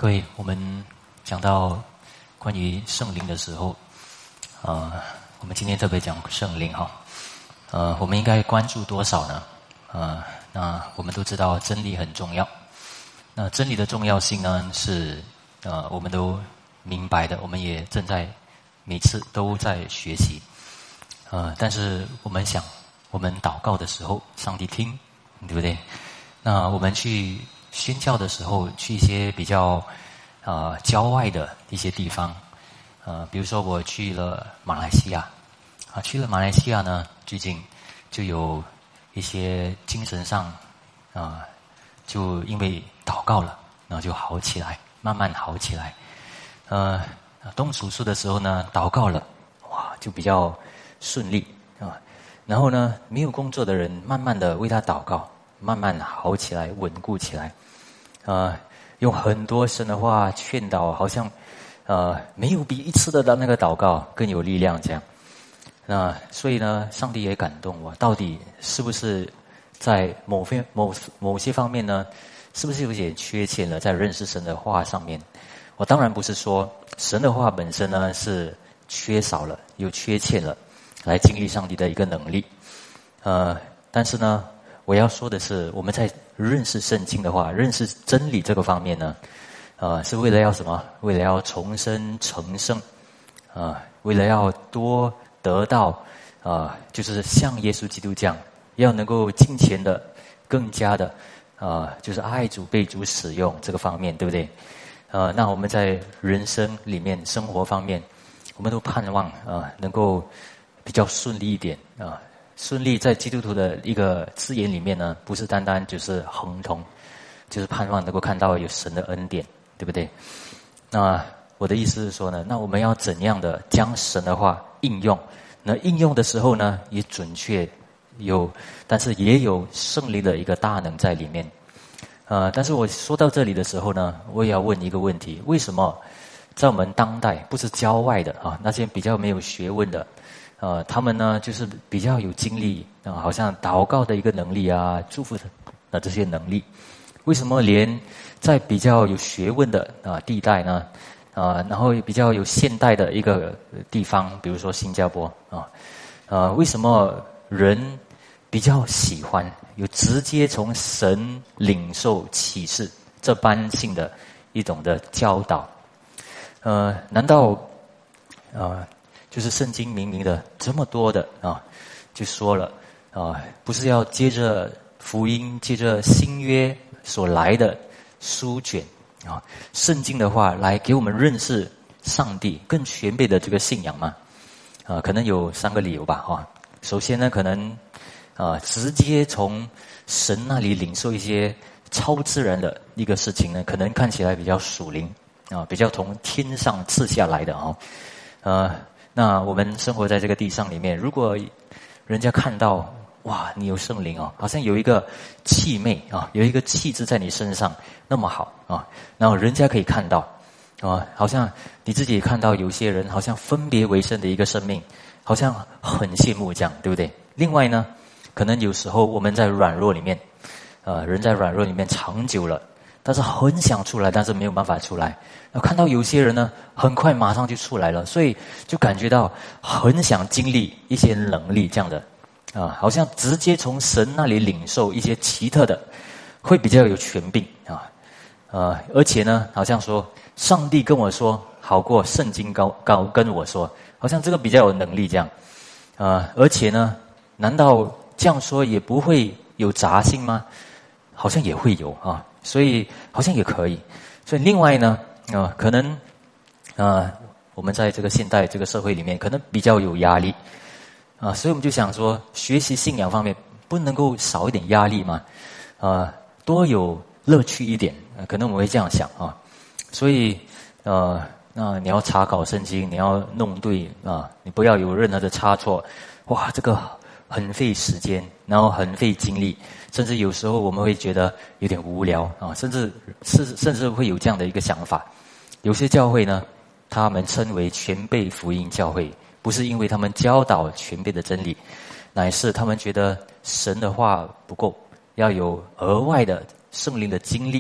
各位，我们讲到关于圣灵的时候，我们今天特别讲圣灵哈，我们应该关注多少呢？那我们都知道真理很重要，那真理的重要性呢是我们都明白的，我们也正在每次都在学习，但是我们想，我们祷告的时候，上帝听，对不对？那我们去宣教的时候，去一些比较郊外的一些地方，比如说我去了马来西亚，去了马来西亚呢，最近就有一些精神上就因为祷告了，然后就好起来，慢慢好起来。动手术的时候呢，祷告了，哇，就比较顺利啊。然后呢，没有工作的人，慢慢的为他祷告，慢慢好起来，稳固起来。用很多神的话劝导，好像没有比一次的那个祷告更有力量这样。那所以呢，上帝也感动我，到底是不是在某些方面呢，是不是有点缺欠了，在认识神的话上面？我当然不是说神的话本身呢是缺少了，有缺欠了，来经历上帝的一个能力。但是呢，我要说的是，我们在认识圣经的话，认识真理这个方面呢，是为了要什么？为了要重生成圣，为了要多得到，就是像耶稣基督这样，要能够敬虔的，更加的，就是爱主被主使用这个方面，对不对？那我们在人生里面、生活方面，我们都盼望能够比较顺利一点啊。顺利在基督徒的一个字眼里面呢，不是单单就是亨通，就是盼望能够看到有神的恩典，对不对？那我的意思是说呢，那我们要怎样的将神的话应用？那应用的时候呢，也准确有，但是也有圣灵的一个大能在里面。但是我说到这里的时候呢，我也要问一个问题：为什么在我们当代，不是郊外的那些比较没有学问的？他们呢，就是比较有精力好像祷告的一个能力祝福的这些能力，为什么连在比较有学问的地带呢，然后比较有现代的一个地方，比如说新加坡为什么人比较喜欢有直接从神领受启示这般性的一种的教导？难道就是圣经明明的这么多的就说了不是要接着福音，接着新约所来的书卷圣经的话来给我们认识上帝更全备的这个信仰吗？可能有3个理由吧首先呢，可能直接从神那里领受一些超自然的一个事情呢，可能看起来比较属灵比较从天上赐下来的那我们生活在这个地上里面，如果人家看到哇，你有圣灵好像有一个气味有一个气质在你身上那么好然后人家可以看到好像你自己看到有些人好像分别为圣的一个生命，好像很羡慕这样，对不对？另外呢，可能有时候我们在软弱里面人在软弱里面长久了，但是很想出来，但是没有办法出来。看到有些人呢，很快马上就出来了，所以就感觉到很想经历一些能力这样的好像直接从神那里领受一些奇特的，会比较有权柄而且呢，好像说上帝跟我说好过圣经高跟我说，好像这个比较有能力这样而且呢，难道这样说也不会有杂性吗？好像也会有所以好像也可以。所以另外呢可能我们在这个现代这个社会里面可能比较有压力所以我们就想说学习信仰方面不能够少一点压力吗？多有乐趣一点可能我们会这样想所以那你要查考圣经，你要弄对你不要有任何的差错，哇，这个很费时间，然后很费精力，甚至有时候我们会觉得有点无聊甚至会有这样的一个想法。有些教会呢，他们称为全备福音教会，不是因为他们教导全备的真理，乃是他们觉得神的话不够，要有额外的圣灵的经历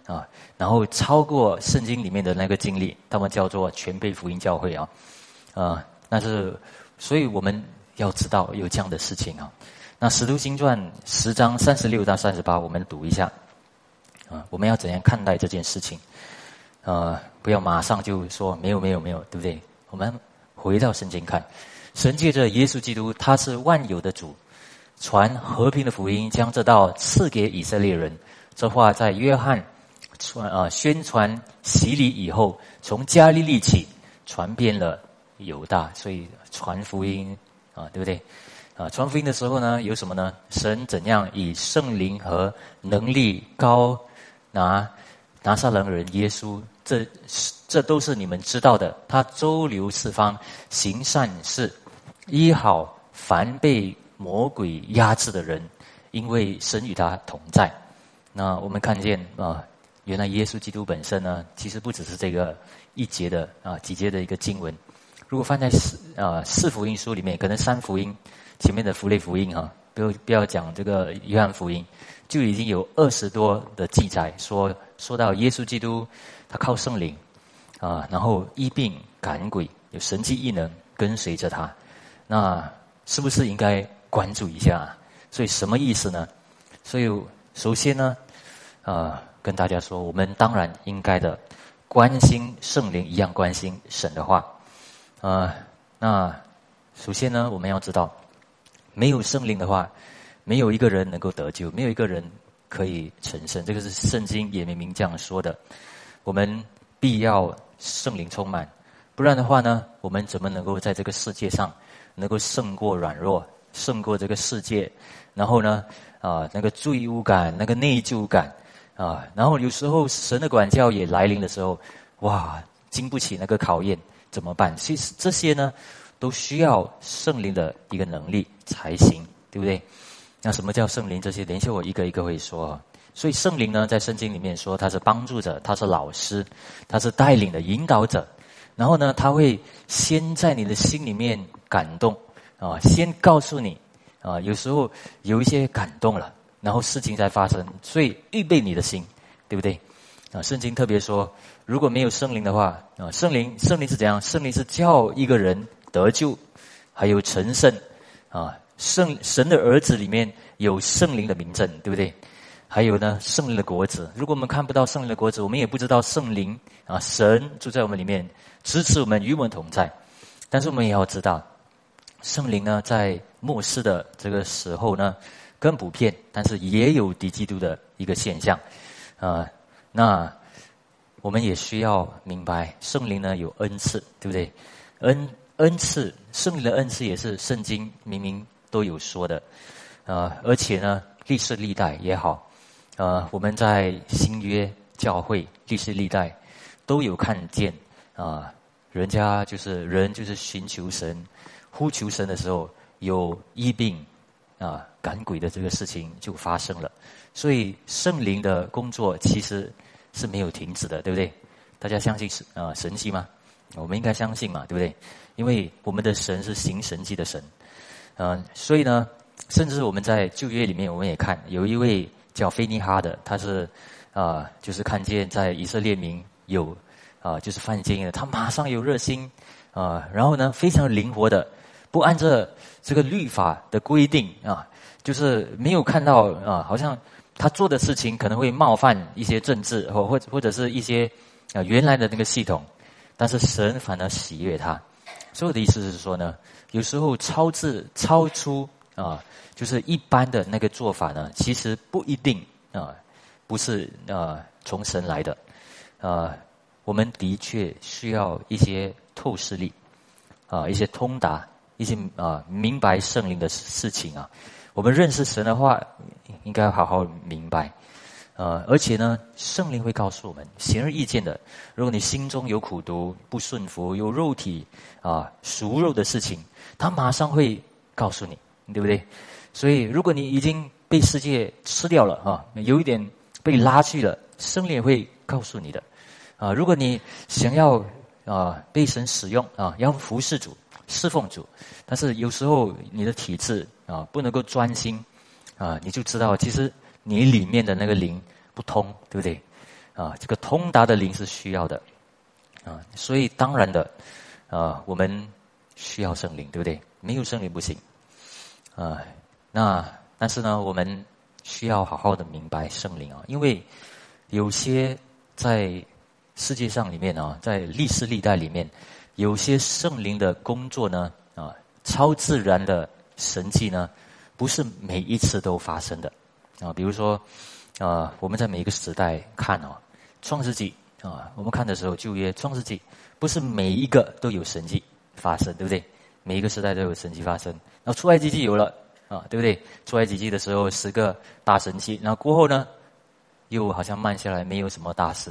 然后超过圣经里面的那个经历，他们叫做全备福音教会那是，所以我们要知道有这样的事情那使徒行传10章36到38，我们读一下我们要怎样看待这件事情不要马上就说没有，对不对？我们回到圣经看，神借着耶稣基督，他是万有的主，传和平的福音，将这道赐给以色列人。这话在约翰宣传洗礼以后，从加利利起传遍了犹大，所以传福音对不对？传福音的时候呢，有什么呢？神怎样以圣灵和能力高拿撒勒人耶稣，这都是你们知道的。他周流四方，行善事，医好凡被魔鬼压制的人，因为神与他同在。那我们看见原来耶稣基督本身呢，其实不只是这个一节的几节的一个经文。如果放在四福音书里面，可能三福音前面的符类福音不要讲这个约翰福音，就已经有20多的记载说到耶稣基督他靠圣灵然后医病赶鬼，有神迹异能跟随着他。那是不是应该关注一下所以什么意思呢？所以首先呢跟大家说，我们当然应该的关心圣灵一样关心神的话那首先呢，我们要知道没有圣灵的话，没有一个人能够得救，没有一个人可以成圣，这个是圣经也明明这样说的。我们必要圣灵充满，不然的话呢，我们怎么能够在这个世界上能够胜过软弱，胜过这个世界？然后呢那个罪恶感，那个内疚感然后有时候神的管教也来临的时候，哇，经不起那个考验，怎么办？其实这些呢都需要圣灵的一个能力才行，对不对？那什么叫圣灵？这些等一下我一个一个会说所以圣灵呢，在圣经里面说他是帮助者，他是老师，他是带领的引导者。然后呢，他会先在你的心里面感动先告诉你有时候有一些感动了，然后事情才发生，所以预备你的心，对不对？圣经特别说，如果没有圣灵的话圣灵是怎样？圣灵是叫一个人得救，还有成圣神的儿子里面有圣灵的名证，对不对？还有呢，圣灵的果子。如果我们看不到圣灵的果子，我们也不知道圣灵神住在我们里面，支持我们，与我们同在。但是我们也要知道，圣灵呢，在末世的这个时候呢，更普遍，但是也有敌基督的一个现象那我们也需要明白，圣灵呢有恩赐，对不对？恩赐，圣灵的恩赐也是圣经明明都有说的而且呢，历世历代也好我们在新约教会历世历代都有看见人就是寻求神，呼求神的时候，有医病赶鬼的这个事情就发生了。所以圣灵的工作其实是没有停止的，对不对？大家相信神迹吗？我们应该相信嘛，对不对？因为我们的神是行神迹的神所以呢，甚至我们在旧约里面，我们也看有一位叫菲尼哈的，他是就是看见在以色列民有就是犯奸淫的，他马上有热心然后呢，非常灵活的，不按照这个律法的规定就是没有看到好像他做的事情可能会冒犯一些政治或者是一些原来的那个系统，但是神反而喜悦他。所以我的意思是说呢，有时候超出就是一般的那个做法呢，其实不一定不是从神来的我们的确需要一些透视力一些通达，一些明白圣灵的事情我们认识神的话，应该好好明白而且呢，圣灵会告诉我们显而易见的，如果你心中有苦毒、不顺服、有肉体属肉的事情，他马上会告诉你，对不对？所以如果你已经被世界吃掉了有一点被拉去了，圣灵也会告诉你的如果你想要被神使用要服侍主、侍奉主，但是有时候你的体质不能够专心你就知道其实你里面的那个灵不通，对不对这个通达的灵是需要的所以当然的我们需要圣灵，对不对？没有圣灵不行但是呢，我们需要好好的明白圣灵因为有些在世界上里面在历史历代里面，有些圣灵的工作呢超自然的神迹呢，不是每一次都发生的比如说我们在每一个时代看创世纪我们看的时候，旧约创世纪不是每一个都有神迹发生，对不对？每一个时代都有神迹发生。然后出埃及记有了对不对？出埃及记的时候10个大神迹，然后过后呢又好像慢下来，没有什么大事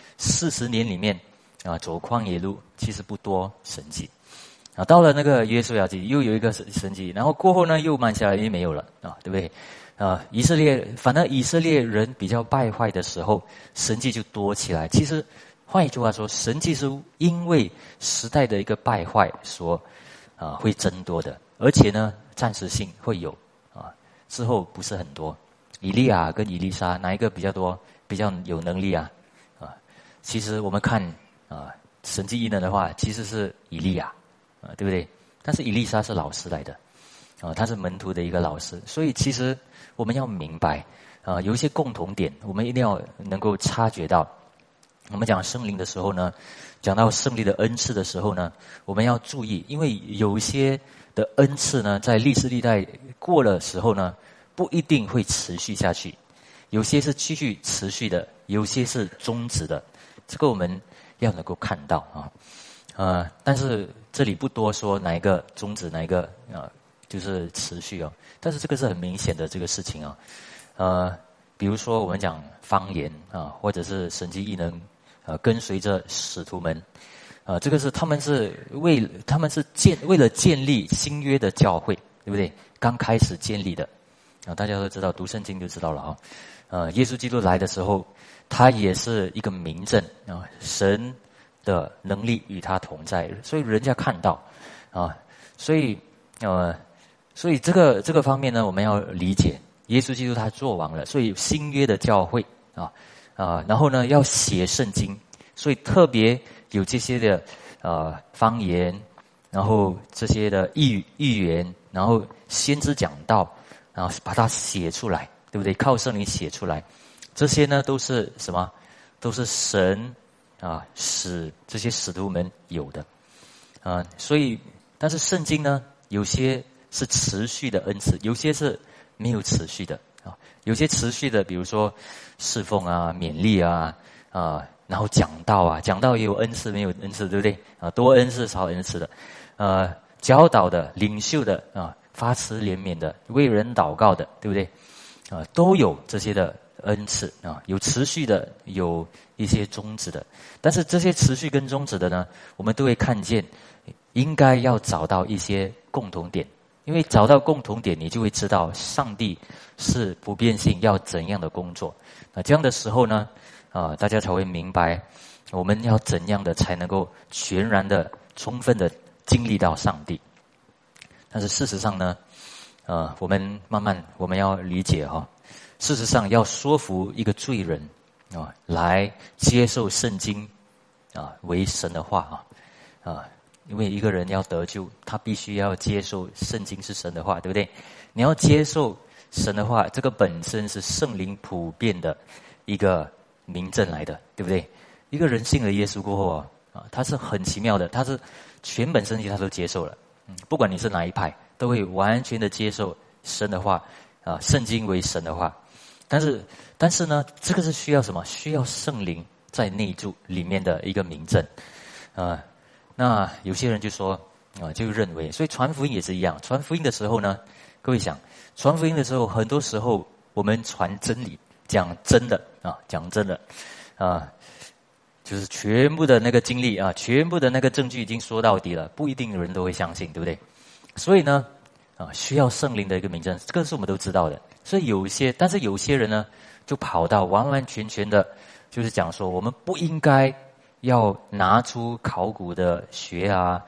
40年里面走旷野路其实不多神迹到了那个约书亚记又有一个神迹，然后过后呢又慢下来，因为没有了对不对？反而以色列人比较败坏的时候，神迹就多起来。其实换一句话说，神迹是因为时代的一个败坏所会增多的，而且呢暂时性会有之后不是很多。以利亚跟以利沙哪一个比较多，比较有能力其实我们看神迹异能的话，其实是以利亚对不对？但是以利沙是老师来的他是门徒的一个老师，所以其实我们要明白有一些共同点，我们一定要能够察觉到。我们讲圣灵的时候呢，讲到圣灵的恩赐的时候呢，我们要注意，因为有些的恩赐呢，在历史历代过了时候呢，不一定会持续下去，有些是继续持续的，有些是终止的，这个我们要能够看到但是这里不多说哪一个终止，哪一个就是持续但是这个是很明显的这个事情比如说我们讲方言或者是神迹异能跟随着使徒们这个是他们是为了建立新约的教会，对不对？刚开始建立的大家都知道，读圣经就知道了耶稣基督来的时候，他也是一个明证神的能力与他同在，所以人家看到所以这个方面呢，我们要理解耶稣基督他做完了，所以新约的教会然后呢要写圣经，所以特别有这些的方言，然后这些的预言，然后先知讲道，然后把它写出来，对不对？靠圣灵写出来，这些呢都是什么？都是神使这些使徒们有的所以但是圣经呢，有些是持续的恩赐，有些是没有持续的有些持续的，比如说侍奉勉励然后讲道也有恩赐没有恩赐，对不对多恩赐少恩赐的教导的，领袖的发慈怜悯的，为人祷告的，对不对都有这些的恩赐有持续的，有一些终止的。但是这些持续跟终止的呢，我们都会看见应该要找到一些共同点，因为找到共同点，你就会知道上帝是不变性要怎样的工作这样的时候呢大家才会明白我们要怎样的才能够全然的充分的经历到上帝。但是事实上呢我们慢慢我们要理解事实上要说服一个罪人来接受圣经为神的话因为一个人要得救，他必须要接受圣经是神的话，对不对？你要接受神的话，这个本身是圣灵普遍的一个明证来的，对不对？一个人信了耶稣过后他是很奇妙的，他是全本圣经他都接受了不管你是哪一派，都会完全的接受神的话圣经为神的话。但是呢，这个是需要什么？需要圣灵在内住里面的一个明证那有些人就说就认为，所以传福音也是一样。传福音的时候呢，各位想，传福音的时候，很多时候我们传真理，讲真的就是全部的那个经历全部的那个证据已经说到底了，不一定人都会相信，对不对？所以呢需要圣灵的一个明证，这个是我们都知道的。所以但是有些人呢，就跑到完完全全的，就是讲说我们不应该要拿出考古的学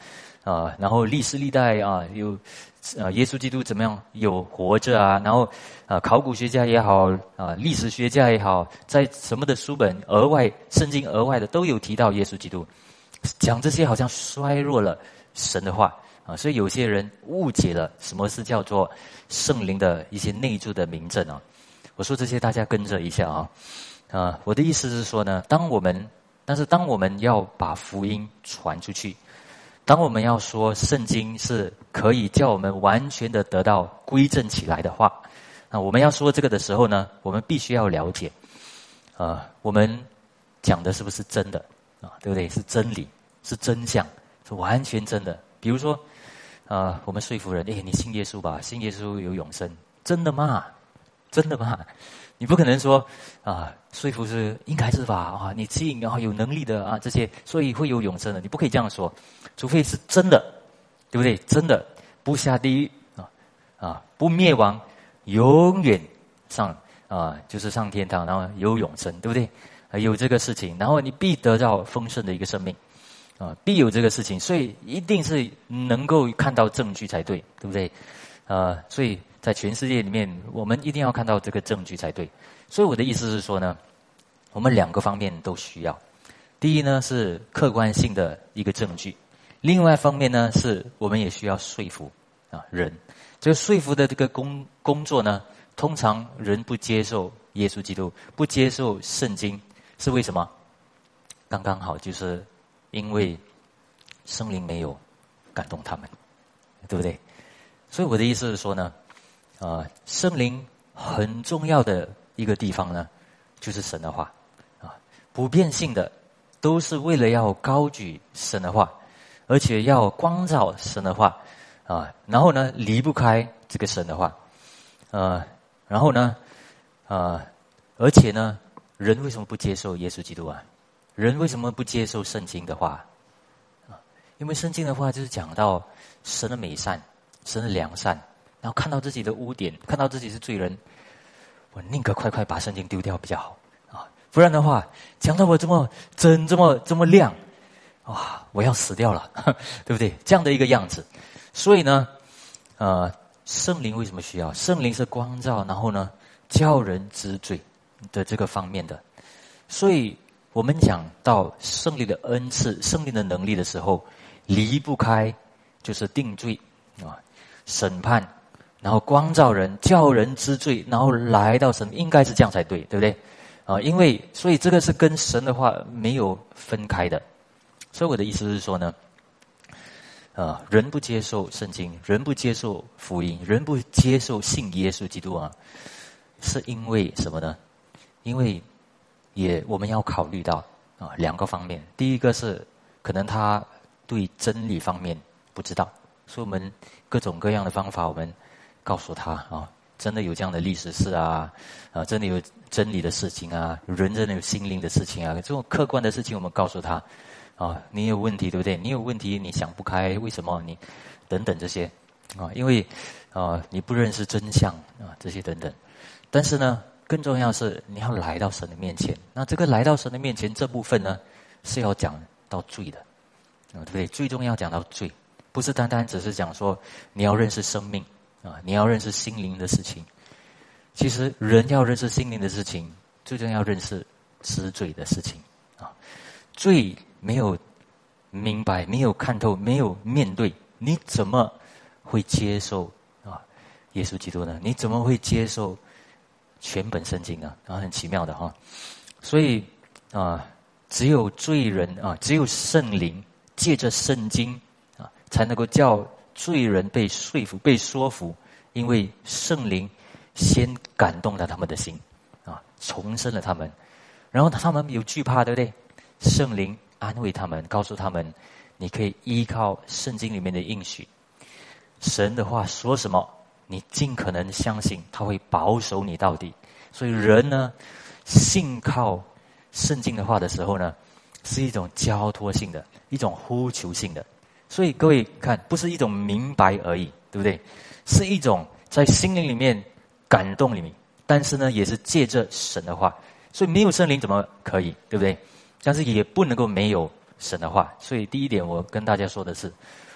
然后历史历代有耶稣基督怎么样有活着啊，然后考古学家也好历史学家也好，在什么的书本额外圣经额外的都有提到耶稣基督，讲这些好像衰弱了神的话所以有些人误解了什么是叫做圣灵的一些内住的明证我说这些大家跟着一下我的意思是说呢，当我们要把福音传出去，当我们要说圣经是可以叫我们完全的得到归正起来的话，我们要说这个的时候呢，我们必须要了解我们讲的是不是真的对不对？是真理，是真相，是完全真的。比如说我们说服人你信耶稣吧，信耶稣有永生，真的吗？真的吗？你不可能说说服是应该是吧你信然后有能力的这些，所以会有永生的，你不可以这样说，除非是真的，对不对？真的不下地狱不灭亡，永远上就是上天堂，然后有永生，对不对？有这个事情，然后你必得到丰盛的一个生命必有这个事情，所以一定是能够看到证据才对，对不对？所以在全世界里面，我们一定要看到这个证据才对。所以我的意思是说呢，我们两个方面都需要。第一呢是客观性的一个证据，另外一方面呢是我们也需要说服人。这个说服的这个工作呢，通常人不接受耶稣基督，不接受圣经，是为什么？刚刚好就是因为圣灵没有感动他们，对不对？所以我的意思是说呢圣灵很重要的一个地方呢，就是神的话普遍性的都是为了要高举神的话，而且要光照神的话然后呢离不开这个神的话然后呢而且呢，人为什么不接受耶稣基督人为什么不接受圣经的话因为圣经的话就是讲到神的美善，神的良善，然后看到自己的污点，看到自己是罪人，我宁可快快把圣经丢掉比较好不然的话讲到我这么真这么亮我要死掉了对不对？这样的一个样子。所以呢圣灵为什么需要？圣灵是光照，然后呢叫人知罪的这个方面的。所以我们讲到圣灵的恩赐，圣灵的能力的时候，离不开就是定罪审判，然后光照人，叫人知罪，然后来到神，应该是这样才对，对不对因为所以这个是跟神的话没有分开的。所以我的意思是说呢人不接受圣经，人不接受福音，人不接受信耶稣基督是因为什么呢？因为我们要考虑到两个方面。第一个是可能他对真理方面不知道，所以我们各种各样的方法我们告诉他真的有这样的历史事真的有真理的事情人真的有心灵的事情这种客观的事情我们告诉他你有问题对不对？你有问题，你想不开，为什么你等等这些因为你不认识真相这些等等。但是呢更重要的是你要来到神的面前，那这个来到神的面前这部分呢是要讲到罪的对不对？最重要讲到罪，不是单单只是讲说你要认识生命你要认识心灵的事情。其实人要认识心灵的事情，最重要认识知罪的事情罪没有明白，没有看透，没有面对，你怎么会接受耶稣基督呢？你怎么会接受全本圣经呢很奇妙的所以只有罪人只有圣灵借着圣经才能够叫罪人被说服，被说服。因为圣灵先感动了他们的心重生了他们，然后他们有惧怕，对不对？圣灵安慰他们，告诉他们你可以依靠圣经里面的应许，神的话说什么你尽可能相信他会保守你到底。所以人呢信靠圣经的话的时候呢，是一种交托性的，一种呼求性的。所以各位看，不是一种明白而已，对不对？是一种在心灵里面感动里面，但是呢也是借着神的话。所以没有圣灵怎么可以，对不对？但是也不能够没有神的话。所以第一点我跟大家说的是，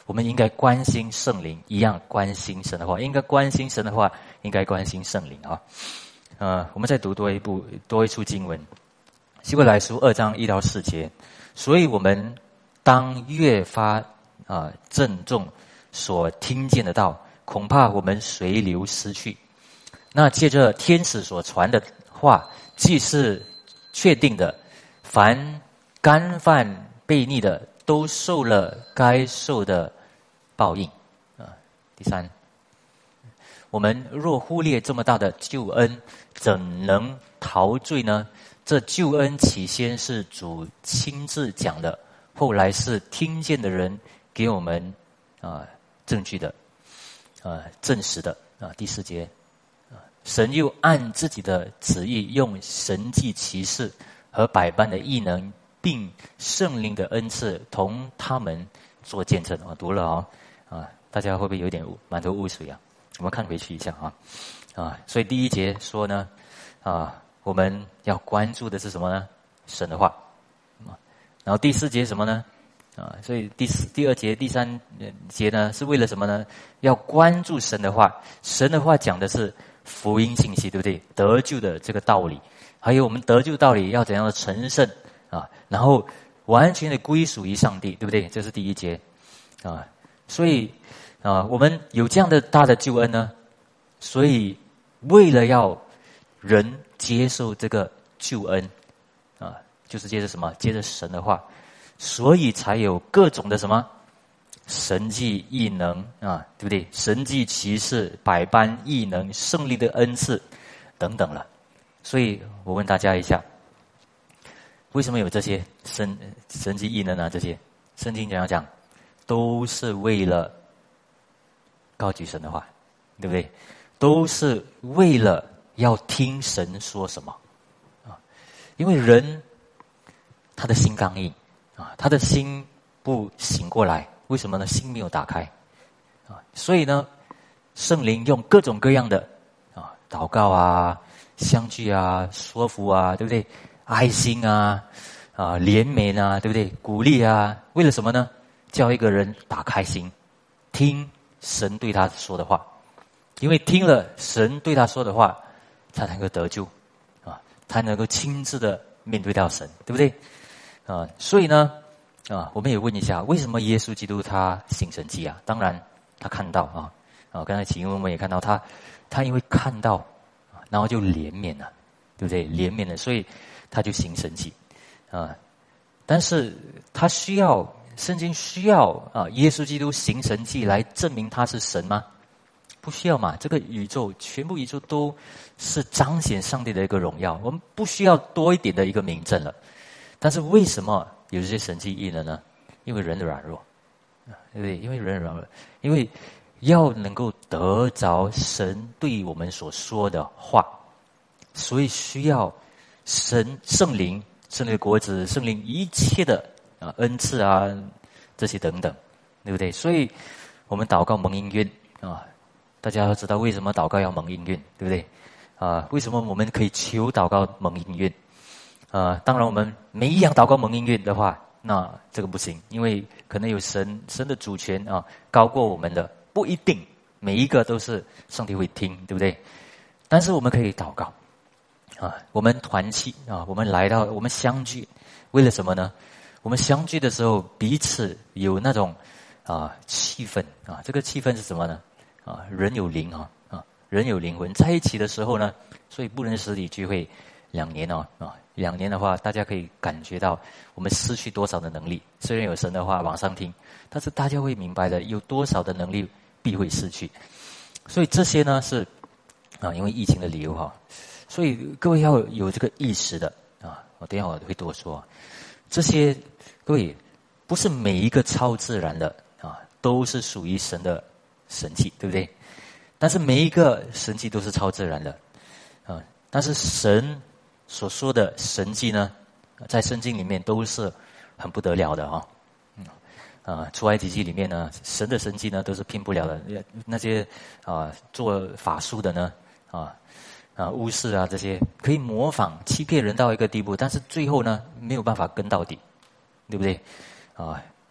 我们应该关心圣灵，一样关心神的话，应该关心神的话，应该关心圣灵啊。我们再读多一处经文，希伯来书2章1到4节。所以我们当越发郑重所听见的道，恐怕我们随流失去。那借着天使所传的话，既是确定的，凡干犯悖逆的，都受了该受的报应。第三，我们若忽略这么大的救恩，怎能陶醉呢？这救恩起先是主亲自讲的，后来是听见的人给我们证据的，证实的。第4节，神又按自己的旨意，用神迹奇事和百般的异能，并圣灵的恩赐，同他们做见证。读了大家会不会有点满头雾水啊？我们看回去一下所以第1节说呢，我们要关注的是什么呢？神的话。然后第4节什么呢？所以第2节、第3节呢，是为了什么呢？要关注神的话。神的话讲的是福音信息，对不对？得救的这个道理，还有我们得救道理要怎样的成圣然后完全的归属于上帝，对不对？这是第1节所以我们有这样的大的救恩呢，所以为了要人接受这个救恩就是接着什么？接着神的话，所以才有各种的什么神迹异能对不对？神迹奇事、百般异能、胜利的恩赐等等了。所以我问大家一下，为什么有这些神迹异能这些圣经怎样讲？都是为了高举神的话，对不对？都是为了要听神说什么因为人他的心刚硬他的心不醒过来，为什么呢？心没有打开所以呢，圣灵用各种各样的祷告相聚说服对不对？爱心怜悯对不对？鼓励为了什么呢？叫一个人打开心，听神对他说的话，因为听了神对他说的话，他才能够得救他能够亲自的面对到神，对不对所以呢我们也问一下，为什么耶稣基督他行神迹当然他看到刚才启英我们也看到他因为看到然后就怜悯了，对不对？怜悯了，所以他就行神迹但是他圣经需要耶稣基督行神迹来证明他是神吗？不需要嘛。这个宇宙全部宇宙都是彰显上帝的一个荣耀，我们不需要多一点的一个明证了。但是为什么有这些神迹异能呢？因为人的软弱对不对？因为人的软弱，因为要能够得着神对我们所说的话，所以需要圣灵的果子，圣灵一切的恩赐这些等等，对不对？所以我们祷告蒙应允大家要知道为什么祷告要蒙应允，对不对为什么我们可以求祷告蒙应允当然我们每一样祷告蒙应允的话，那这个不行，因为可能有神的主权高过我们的，不一定每一个都是上帝会听，对不对？但是我们可以祷告我们团契我们来到我们相聚，为了什么呢？我们相聚的时候彼此有那种气氛这个气氛是什么呢？人有灵人有灵魂，在一起的时候呢，所以不能实体聚会2年2年的话，大家可以感觉到我们失去多少的能力。虽然有神的话往上听，但是大家会明白的，有多少的能力必会失去。所以这些呢是因为疫情的理由所以各位要有这个意识的我等一下我会多说这些各位不是每一个超自然的都是属于神的神迹，对不对？但是每一个神迹都是超自然的但是神所说的神迹呢，在圣经里面都是很不得了的出埃及记里面呢，神的神迹呢都是骗不了的。那些做法术的呢巫师这些可以模仿欺骗人到一个地步，但是最后呢没有办法跟到底，对不对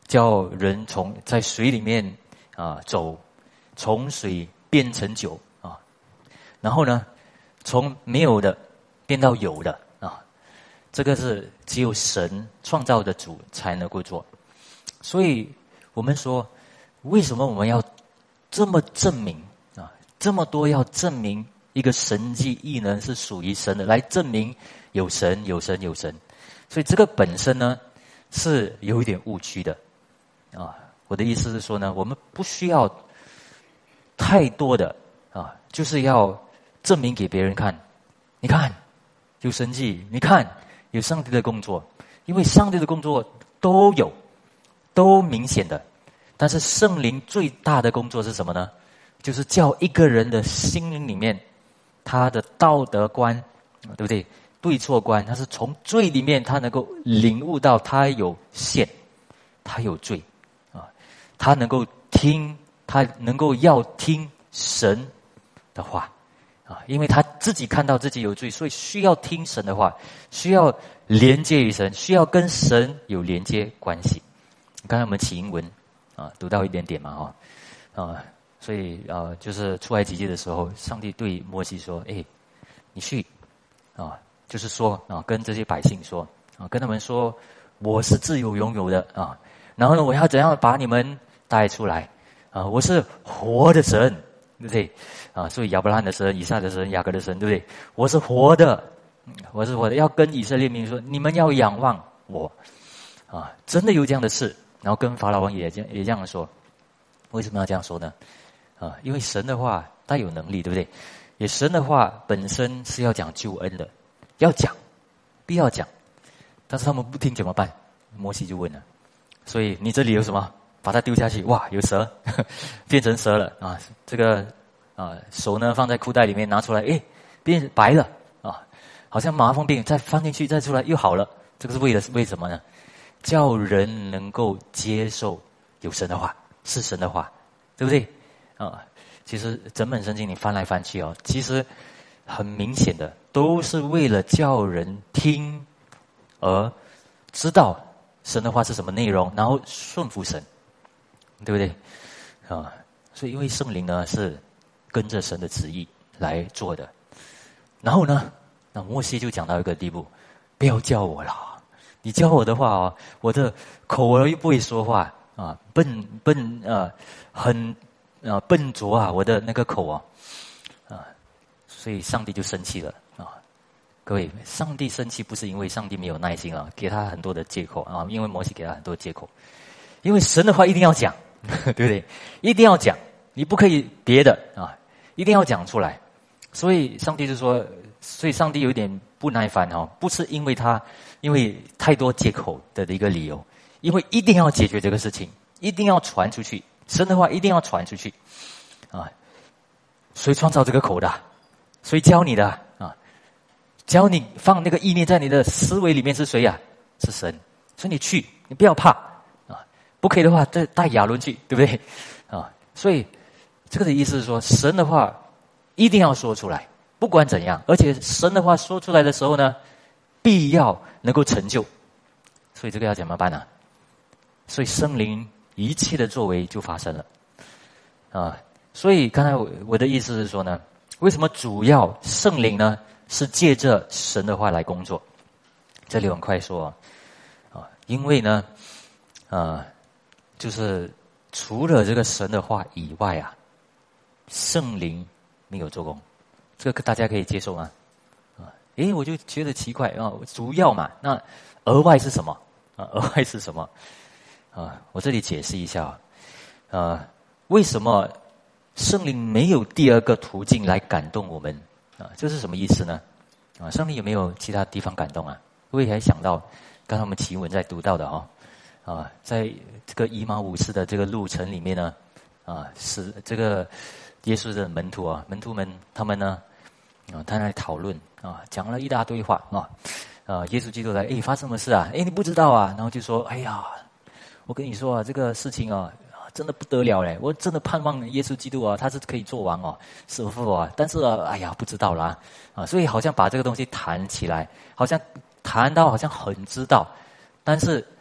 叫人在水里面走，从水变成酒啊，然后呢，从没有的变到有的啊，这个是只有神创造的主才能够做。所以我们说，为什么我们要这么证明啊？这么多要证明一个神迹异能是属于神的，来证明有神，有神，有神。所以这个本身呢是有一点误区的啊。我的意思是说呢，我们不需要太多的就是要证明给别人看。你看有神迹，你看有上帝的工作，因为上帝的工作都明显的。但是圣灵最大的工作是什么呢？就是叫一个人的心灵里面，他的道德观，对不对？对错观，他是从罪里面，他能够领悟到他有限，他有罪啊，他能够听，他能够要听神的话啊，因为他自己看到自己有罪，所以需要听神的话，需要连接于神，需要跟神有连接关系。刚才我们起英文读到一点点嘛所以就是出埃及记的时候，上帝对摩西说：“你去就是说跟这些百姓说跟他们说，我是自由拥有的然后呢，我要怎样把你们带出来我是活的神，对不对所以亚伯拉罕的神、以撒的神、雅各的神，对不对？我是活的，我是活的，要跟以色列民说，你们要仰望我真的有这样的事。然后跟法老王也这样说。为什么要这样说呢？因为神的话他有能力，对不对？也神的话本身是要讲救恩的，要讲，必要讲。但是他们不听怎么办？摩西就问了。所以你这里有什么？把它丢下去，哇，有蛇，变成蛇了这个手呢放在裤袋里面拿出来，变白了好像麻风病，再放进去再出来又好了。这个是为什么呢？叫人能够接受有神的话，是神的话，对不对其实整本圣经你翻来翻去其实很明显的都是为了叫人听而知道神的话是什么内容，然后顺服神，对不对所以因为圣灵呢是跟着神的旨意来做的。然后呢，那摩西就讲到一个地步，不要叫我了，你教我的话我的口儿又不会说话很笨拙我的那个口所以上帝就生气了各位，上帝生气不是因为上帝没有耐心给他很多的借口因为摩西给他很多借口，因为神的话一定要讲，对不对？一定要讲，你不可以别的一定要讲出来。所以上帝就说，所以上帝有点不耐烦不是因为太多借口的一个理由，因为一定要解决这个事情，一定要传出去，神的话一定要传出去谁创造这个口的？谁教你的教你放那个意念在你的思维里面是谁是神。所以你去，你不要怕不可以的话再带亚伦去，对不对所以这个的意思是说，神的话一定要说出来，不管怎样，而且神的话说出来的时候呢，必要能够成就。所以这个要怎么办呢？所以圣灵一切的作为就发生了所以刚才我的意思是说呢，为什么主要圣灵呢是借着神的话来工作？这里很快说因为呢就是除了这个神的话以外圣灵没有做工。这个大家可以接受吗？我就觉得奇怪主要嘛，那额外是什么额外是什么我这里解释一下为什么圣灵没有第二个途径来感动我们这是什么意思呢上帝有没有其他地方感动各位还想到刚才我们启文在读到的在这个以马忤斯的这个路程里面呢是这个耶稣的门徒们他们呢他来讨论讲了一大堆话耶稣基督来发生什么事你不知道然后就说哎呀，我跟你说这个事情真的不得了嘞！我真的盼望耶稣基督他是可以做王师傅但是哎呀不知道啦所以好像把这个东西谈起来，好像谈到好像很知道，但是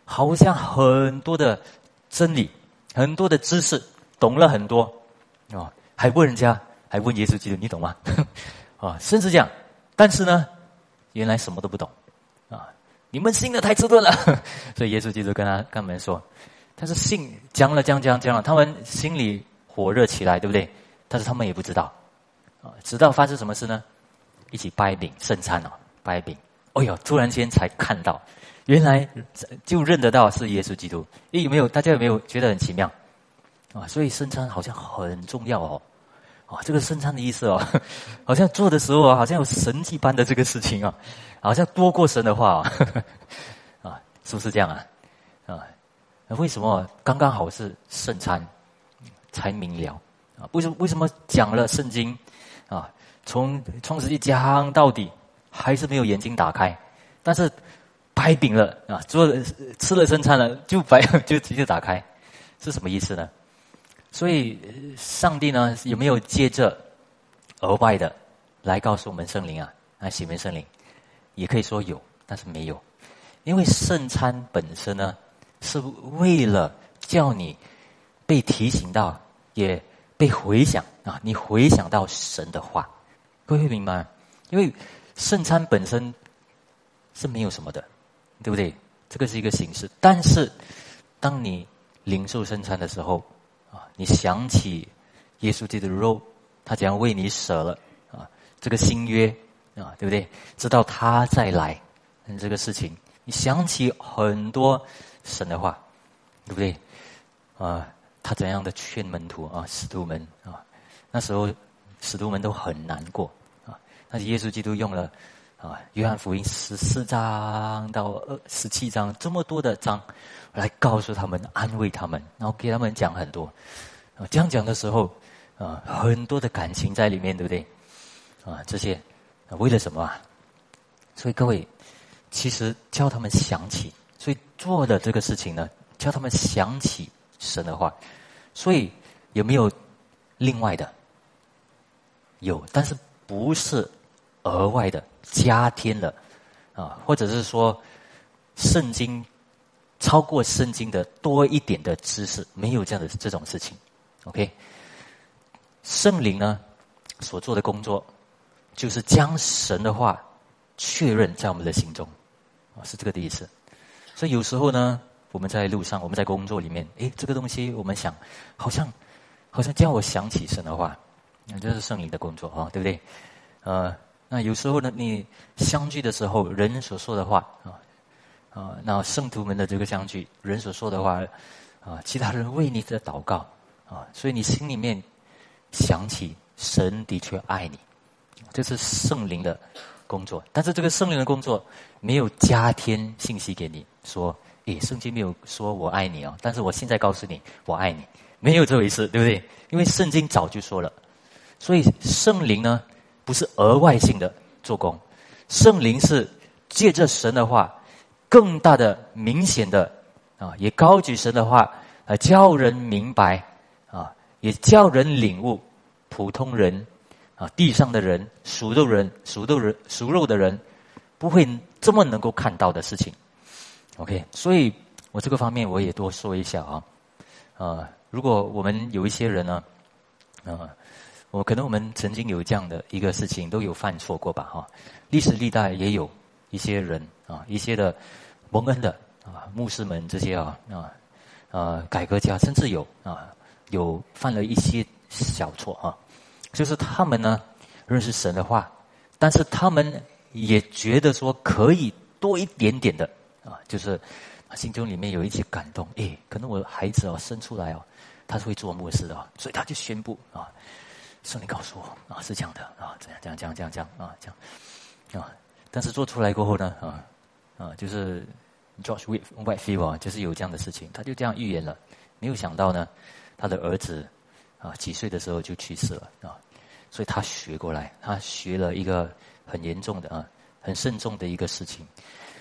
好像很多的真理，很多的知识，懂了很多啊，还问人家，还问耶稣基督，你懂吗？啊，甚至这样，但是呢，原来什么都不懂啊！你们信的太迟钝了，所以耶稣基督跟他们说，他是信讲了，他们心里火热起来，对不对？但是他们也不知道啊，直到发生什么事呢？一起掰饼圣餐哦，掰饼，哎呦，突然间才看到，原来就认得到是耶稣基督。大家有没有觉得很奇妙啊？所以圣餐好像很重要哦。啊，这个圣餐的意思哦，好像做的时候啊，好像有神迹般的这个事情啊，好像多过神的话啊，是不是这样啊？啊，为什么刚刚好是圣餐才明了啊？为什么讲了圣经啊，从创世纪讲到底，还是没有眼睛打开？但是掰饼了啊，吃了圣餐了，就直接打开，是什么意思呢？所以上帝呢，有没有借着额外的来告诉我们圣灵啊？显明圣灵，也可以说有，但是没有，因为圣餐本身呢，是为了叫你被提醒到，也被回想啊，你回想到神的话，各位明白吗？因为圣餐本身是没有什么的，对不对？这个是一个形式，但是当你领受圣餐的时候啊，你想起耶稣基督的肉，他怎样为你舍了啊？这个新约啊，对不对？知道他再来，这个事情，你想起很多神的话，对不对？他怎样的劝门徒啊，使徒们啊，那时候使徒们都很难过啊。但是耶稣基督用了约翰福音14章到17章这么多的章来告诉他们，安慰他们，然后给他们讲很多。这样讲的时候很多的感情在里面，对不对？这些为了什么啊？所以各位，其实叫他们想起，所以做的这个事情呢，叫他们想起神的话。所以有没有另外的？有，但是不是额外的加添了或者是说圣经超过圣经的多一点的知识，没有这种事情。OK， 圣灵呢所做的工作，就是将神的话确认在我们的心中是这个的意思。所以有时候呢，我们在路上，我们在工作里面，这个东西我们想，好像叫我想起神的话，这是圣灵的工作对不对？那有时候呢，你相聚的时候，人所说的话那圣徒们的这个相聚，人所说的话其他人为你的祷告所以你心里面想起神的确爱你，这是圣灵的工作。但是这个圣灵的工作没有加添信息给你，说圣经没有说我爱你但是我现在告诉你我爱你，没有这回事，对不对？因为圣经早就说了。所以圣灵呢，不是额外性的做工，圣灵是借着神的话，更大的、明显的也高举神的话叫人明白也叫人领悟，普通人地上的人、属肉的人，不会这么能够看到的事情。OK， 所以我这个方面我也多说一下如果我们有一些人呢，可能我们曾经有这样的一个事情，都有犯错过吧历史历代也有一些人一些的蒙恩的牧师们这些改革家，甚至有犯了一些小错就是他们呢认识神的话，但是他们也觉得说可以多一点点的就是心中里面有一些感动，可能我孩子生出来他是会做牧师的所以他就宣布圣灵告诉我是这样的这样但是做出来过后呢就是 George Whitefield 就是有这样的事情，他就这样预言了。没有想到呢，他的儿子几岁的时候就去世了所以他学过来，他学了一个很严重的很慎重的一个事情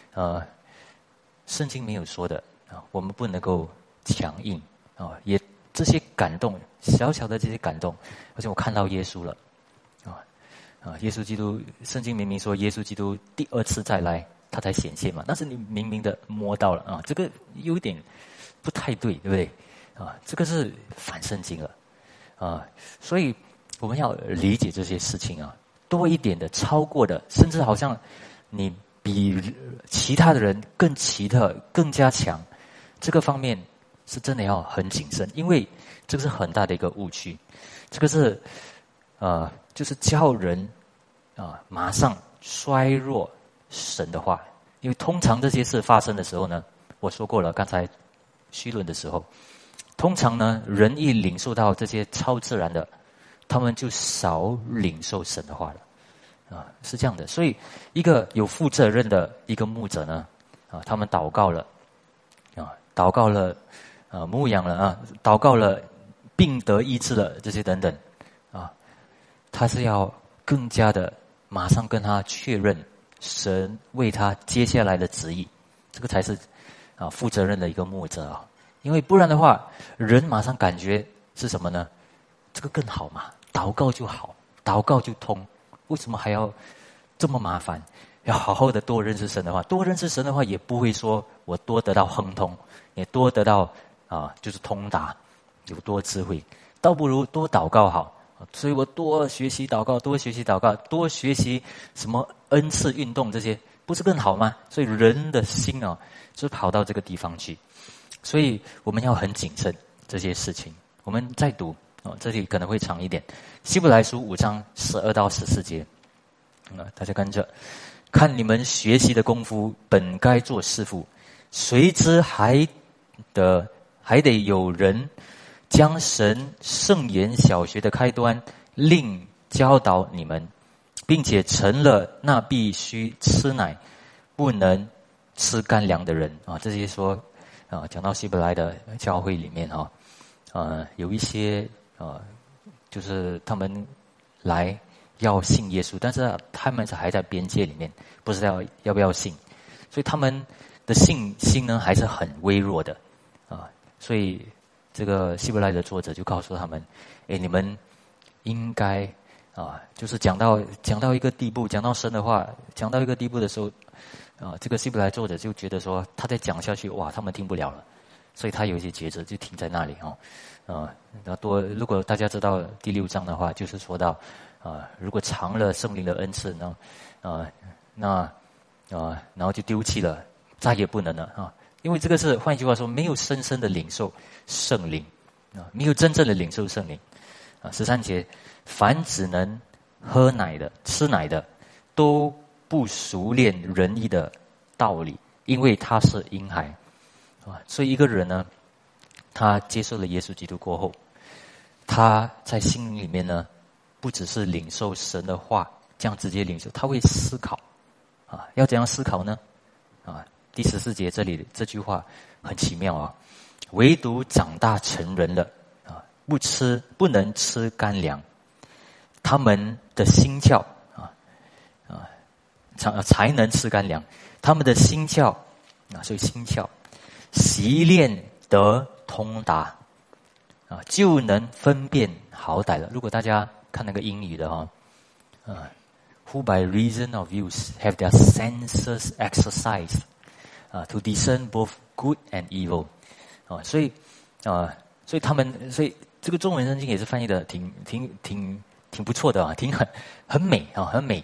圣经没有说的我们不能够强硬也这些感动，小小的这些感动，而且我看到耶稣了耶稣基督，圣经明明说耶稣基督第二次再来它才显现嘛。但是你明明的摸到了啊，这个有点不太对，对不对？啊，这个是反圣经了啊，所以我们要理解这些事情啊，多一点的、超过的，甚至好像你比其他的人更奇特、更加强，这个方面是真的要很谨慎，因为这个是很大的一个误区。这个是就是叫人马上衰弱神的话，因为通常这些事发生的时候呢，我说过了，刚才绪论的时候，通常呢，人一领受到这些超自然的，他们就少领受神的话了，是这样的。所以，一个有负责任的一个牧者呢，他们祷告了，牧养了祷告了，病得医治了，这些等等，他是要更加的马上跟他确认神为他接下来的旨意，这个才是负责任的一个牧者啊。因为不然的话，人马上感觉是什么呢？这个更好嘛，祷告就好，祷告就通，为什么还要这么麻烦？要好好的多认识神的话，多认识神的话，也不会说我多得到亨通，也多得到就是通达，有多智慧，倒不如多祷告好。所以我多学习祷告，多学习什么恩赐运动，这些不是更好吗？所以人的心就跑到这个地方去，所以我们要很谨慎这些事情。我们再读这里可能会长一点，希伯来书5章12到14节，大家跟着看，你们学习的功夫本该做师傅，谁知还得有人将神圣言小学的开端另教导你们，并且成了那必须吃奶不能吃干粮的人这些说讲到希伯来的教会里面有一些就是他们来要信耶稣，但是他们还在边界里面，不知道要不要信，所以他们的信心呢还是很微弱的所以这个希伯来的作者就告诉他们，你们应该就是讲到一个地步，讲到神的话，讲到一个地步的时候这个希伯来作者就觉得说，他再讲下去，哇，他们听不了了，所以他有一些抉择，就停在那里如果大家知道第6章的话，就是说到如果尝了圣灵的恩赐呢，然后就丢弃了，再也不能了因为这个是换一句话说，没有深深的领受圣灵没有真正的领受圣灵13节，凡只能喝奶的、吃奶的，都不熟练仁义的道理，因为他是婴孩所以一个人呢，他接受了耶稣基督过后，他在心里面呢，不只是领受神的话，这样直接领受，他会思考要怎样思考呢第14节这里这句话很奇妙唯独长大成人了不能吃干粮，他们的心窍才能吃干粮，他们的心窍所以心窍习练得通达就能分辨好歹了。如果大家看那个英语的who by reason of use have their senses exercised to discern both good and evil所以这个中文圣经也是翻译的挺不错的很美很美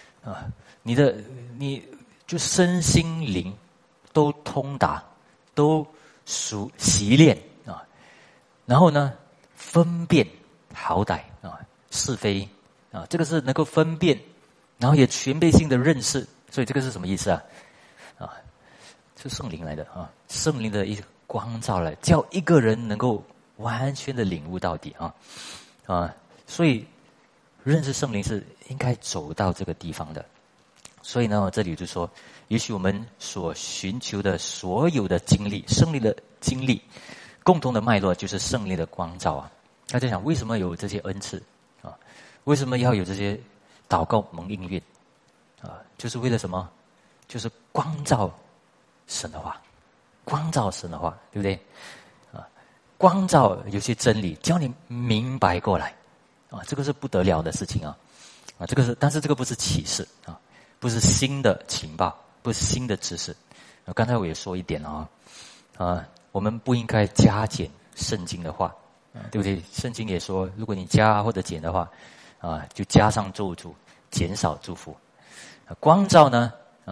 你就身心灵都通达，都习练然后呢分辨好歹是非这个是能够分辨，然后也全备性的认识，所以这个是什么意思是圣灵来的圣灵的一个光照来，叫一个人能够完全的领悟到底所以认识圣灵是应该走到这个地方的。所以呢，这里就说，也许我们所寻求的所有的经历，圣灵的经历，共同的脉络就是圣灵的光照大家想，为什么有这些恩赐为什么要有这些祷告蒙应允就是为了什么？就是光照神的话，光照神的话，对不对光照有些真理，教你明白过来这个是不得了的事情这个是，但是这个不是启示不是新的情报， 不是新的知识。刚才我也说一点我们不应该加减圣经的话，对不对？圣经也说，如果你加或者减的话，就加上咒诅，减少祝福。光照呢，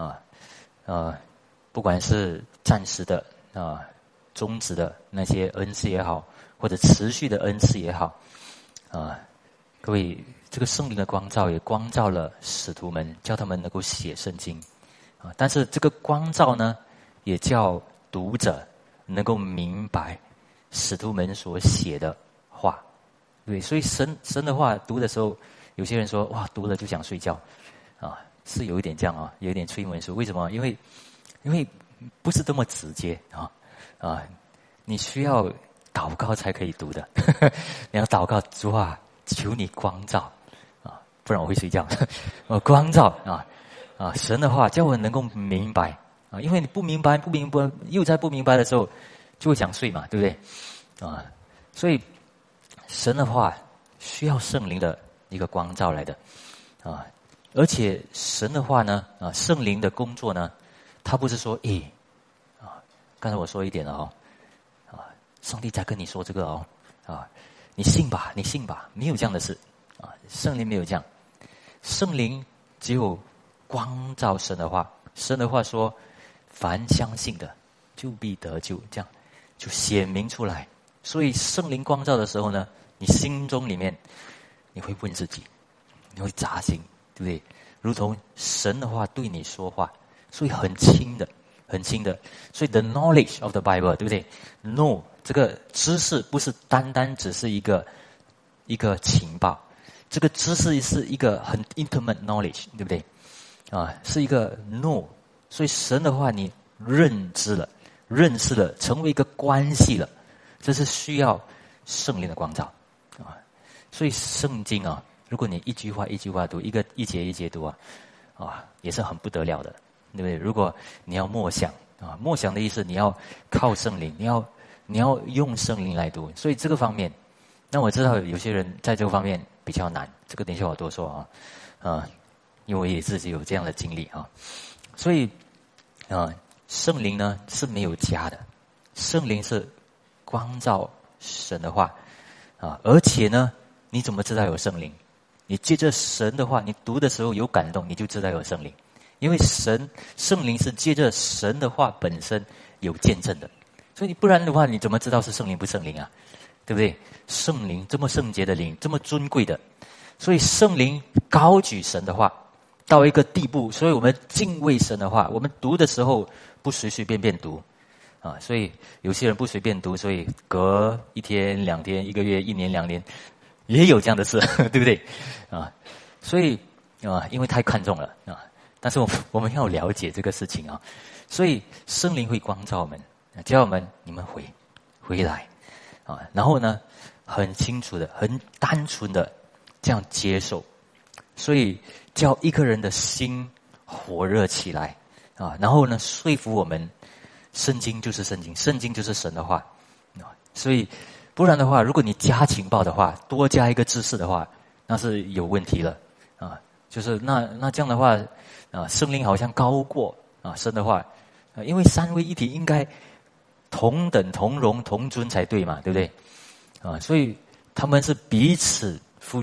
不管是暂时的终止的那些恩赐也好，或者持续的恩赐也好，各位，这个圣灵的光照也光照了使徒们，叫他们能够写圣经但是这个光照呢，也叫读者能够明白使徒们所写的话，对，所以神的话读的时候，有些人说哇，读了就想睡觉是有一点这样有一点催眠术。为什么？因为不是这么直接你需要祷告才可以读的你要祷告，主啊，求你光照不然我会睡觉光照神的话叫我能够明白因为你不明白又在不明白的时候就会想睡嘛，对不对所以神的话需要圣灵的一个光照来的而且神的话呢圣灵的工作呢，他不是说刚才我说一点了上帝在跟你说这个你信吧，没有这样的事圣灵没有这样，圣灵只有光照神的话，神的话说，凡相信的就必得救，这样就显明出来。所以圣灵光照的时候呢，你心中里面你会问自己，你会扎心，对不对？如同神的话对你说话，所以很轻的。所以 the knowledge of the Bible， 对不对 ？No， 这个知识不是单单只是一个情报，这个知识是一个很 intimate knowledge， 对不对？是一个 know， 所以神的话你认识了，成为一个关系了，这是需要圣灵的光照所以圣经如果你一句话一句话读，一节一节读也是很不得了的，对不对？如果你要默想默想的意思，你要靠圣灵，你要用圣灵来读，所以这个方面，那我知道有些人在这个方面比较难，这个等一下我多说因为我也自己有这样的经历所以圣灵呢是没有加的，圣灵是光照神的话而且呢，你怎么知道有圣灵？你借着神的话，你读的时候有感动，你就知道有圣灵。因为圣灵是借着神的话本身有见证的，所以不然的话，你怎么知道是圣灵不圣灵对不对？圣灵这么圣洁的灵，这么尊贵的，所以圣灵高举神的话到一个地步，所以我们敬畏神的话，我们读的时候不随随便便读所以有些人不随便读，所以隔1天2天1个月1年2年也有这样的事对不对所以因为太看重了但是我们要了解这个事情所以圣灵会光照我们，叫我们你们回来然后呢很清楚的很单纯的这样接受，所以叫一个人的心火热起来然后呢说服我们圣经就是圣经，圣经就是神的话所以不然的话，如果你加情报的话，多加一个知识的话，那是有问题了就是那这样的话圣灵好像高过神的话因为三位一体应该同等同荣同尊才对嘛，对不对所以他们是彼此辅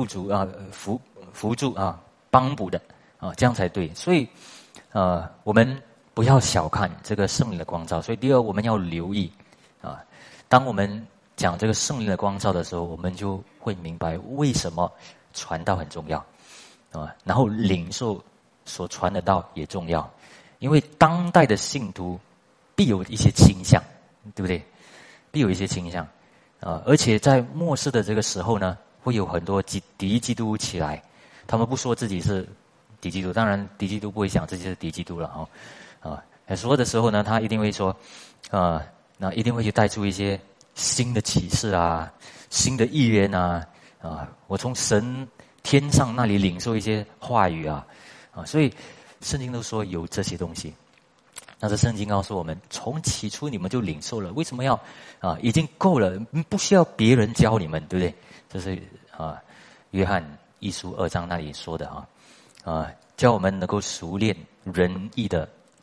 助帮补的这样才对。所以我们不要小看这个圣灵的光照。所以第二，我们要留意当我们讲这个圣灵的光照的时候，我们就会明白为什么传道很重要然后领受所传的道也重要，因为当代的信徒必有一些倾向，对不对？必有一些倾向而且在末世的这个时候呢，会有很多敌基督起来，他们不说自己是敌基督，当然敌基督不会想自己是敌基督了说的时候呢，他一定会说那一定会去带出一些新的启示新的预言我从神天上那里领受一些话语所以圣经都说有这些东西。但是圣经告诉我们，从起初你们就领受了，为什么要已经够了，不需要别人教你们，对不对？这是约翰一书2章那里说的叫我们能够熟练仁义的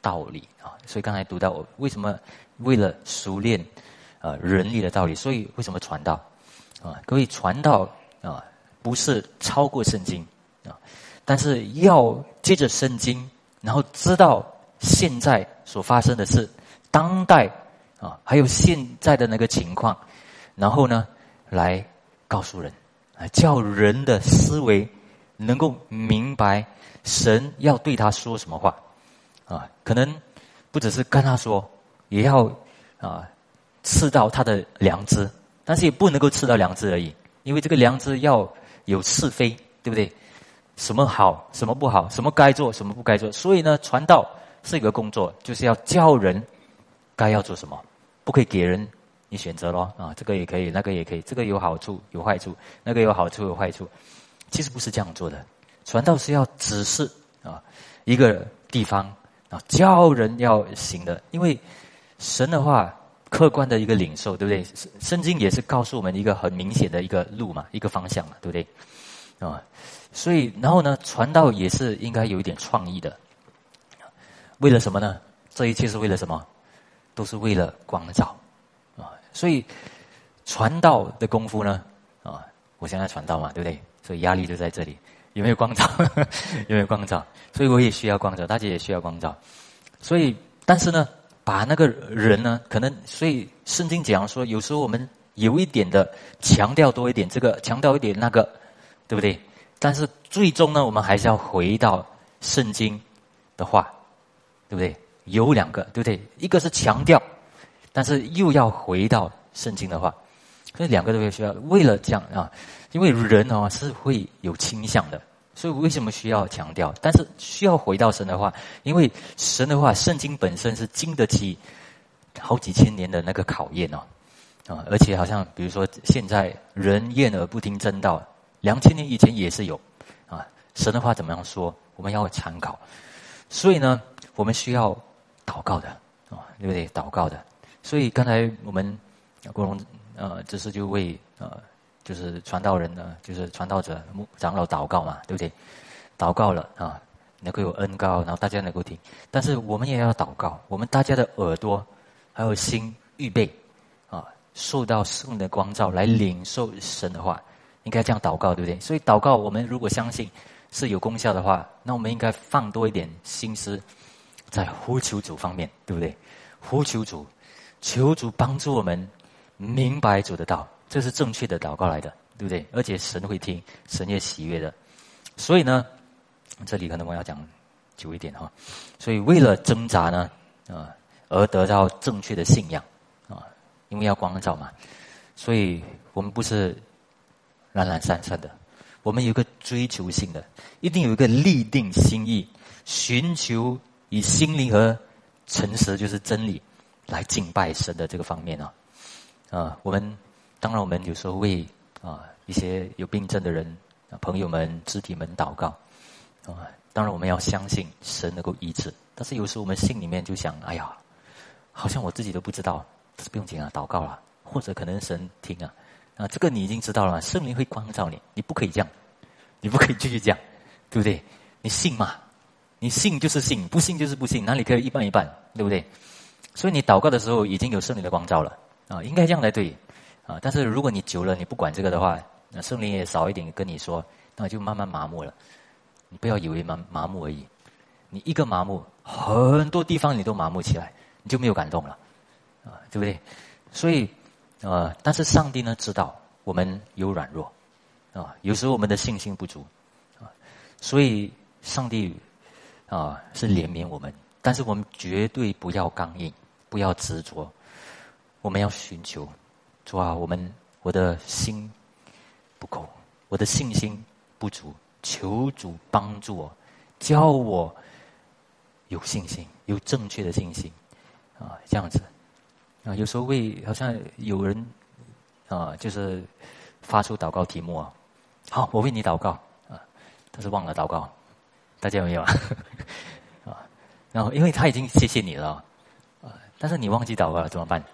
道理啊。所以刚才读到为什么为了熟练仁义的道理，所以为什么传道啊？各位，传道啊不是超过圣经啊，但是要接着圣经，然后知道现在所发生的事，当代啊还有现在的那个情况，然后呢来告诉人，叫人的思维能够明白神要对他说什么话啊，可能不只是跟他说，也要刺到他的良知，但是也不能够刺到良知而已，因为这个良知要有是非，对不对？什么好，什么不好，什么该做，什么不该做。所以呢，传道是一个工作，就是要教人该要做什么，不可以给人你选择咯啊，这个也可以，那个也可以，这个有好处有坏处，那个有好处有坏处。其实不是这样做的，传道是要指示一个地方教人要行的，因为神的话客观的一个领受，对不对？圣经也是告诉我们一个很明显的一个路嘛，一个方向嘛，对不对？所以然后呢，传道也是应该有一点创意的。为了什么呢？这一切是为了什么？都是为了光照所以传道的功夫呢我现在传道嘛，对不对？所以压力就在这里，有没有光照？有没有光照？所以我也需要光照，大家也需要光照。所以但是呢，把那个人呢，可能所以圣经讲说，有时候我们有一点的强调多一点这个，强调一点那个，对不对？但是最终呢，我们还是要回到圣经的话，对不对？有两个，对不对？一个是强调，但是又要回到圣经的话，所以两个都会需要。为了这样因为人是会有倾向的，所以为什么需要强调？但是需要回到神的话，因为神的话，圣经本身是经得起好几千年的那个考验而且好像比如说现在人厌而不听真道，2000年以前也是有神的话怎么样说，我们要参考。所以呢，我们需要祷告的对不对？祷告的。所以刚才我们国荣这是就为就是传道人呢，就是传道者长老祷告嘛，对不对？祷告了能够有恩膏，然后大家能够听。但是我们也要祷告，我们大家的耳朵还有心预备受到圣灵的光照来领受神的话，应该这样祷告，对不对？所以祷告，我们如果相信是有功效的话，那我们应该放多一点心思在呼求主方面，对不对？呼求主，求主帮助我们明白主的道，这是正确的祷告来的，对不对？而且神会听，神也喜悦的。所以呢，这里可能我要讲久一点所以为了挣扎呢而得到正确的信仰因为要光照嘛，所以我们不是懒懒散散的，我们有一个追求性的，一定有一个立定心意，寻求以心灵和诚实，就是真理来敬拜神的这个方面我们当然我们有时候为一些有病症的人朋友们肢体们祷告当然我们要相信神能够医治，但是有时候我们心里面就想，哎呀，好像我自己都不知道，但是不用紧祷告了，或者可能神听这个你已经知道了，圣灵会光照你，你不可以这样，你不可以继续这样，对不对？你信嘛，你信就是信，不信就是不信，哪里可以一半一半，对不对？所以你祷告的时候已经有圣灵的光照了应该这样来对但是如果你久了你不管这个的话，那圣灵也少一点跟你说，那就慢慢麻木了。你不要以为麻木而已，你一个麻木，很多地方你都麻木起来，你就没有感动了对不对？所以但是上帝呢知道我们有软弱有时候我们的信心不足所以上帝是怜悯我们，但是我们绝对不要刚硬，不要执着，我们要寻求主我的心不够，我的信心不足，求主帮助我，教我有信心，有正确的信心这样子有时候好像有人就是发出祷告题目好，我为你祷告但是忘了祷告，大家有没有然后因为他已经谢谢你了但是你忘记祷告了怎么办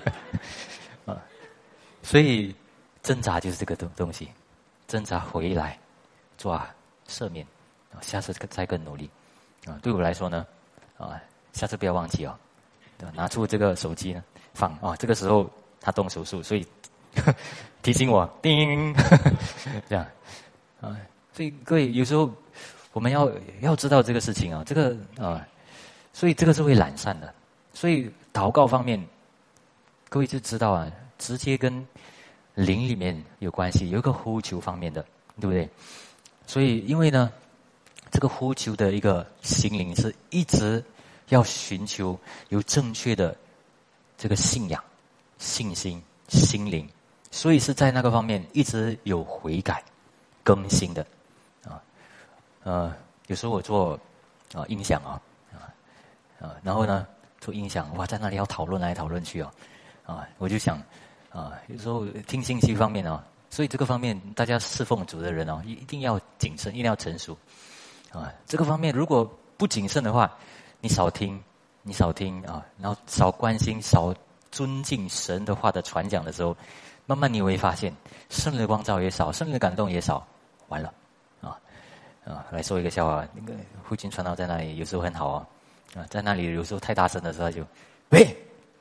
所以挣扎就是这个东西，挣扎回来赦免下次再更努力对我来说呢下次不要忘记哦，对吧？拿出这个手机呢，放哦，这个时候他动手术，所以提醒我，叮，这样啊。所以各位有时候我们要知道这个事情啊，这个所以这个是会懒散的。所以祷告方面，各位就知道啊，直接跟灵里面有关系，有一个呼求方面的，对不对？所以因为呢，这个呼求的一个心灵是一直要寻求有正确的这个信仰、信心、心灵，所以是在那个方面一直有悔改、更新的有时候我做音响然后呢做音响，哇，在那里要讨论来讨论去我就想有时候听信息方面所以这个方面大家侍奉主的人一定要谨慎，一定要成熟这个方面如果不谨慎的话，你少听然后少关心、少尊敬神的话的传讲的时候，慢慢你会发现圣灵的光照也少，圣灵的感动也少，完了来说一个笑话，那个慧君传道在那里有时候很好在那里有时候太大声的时候就喂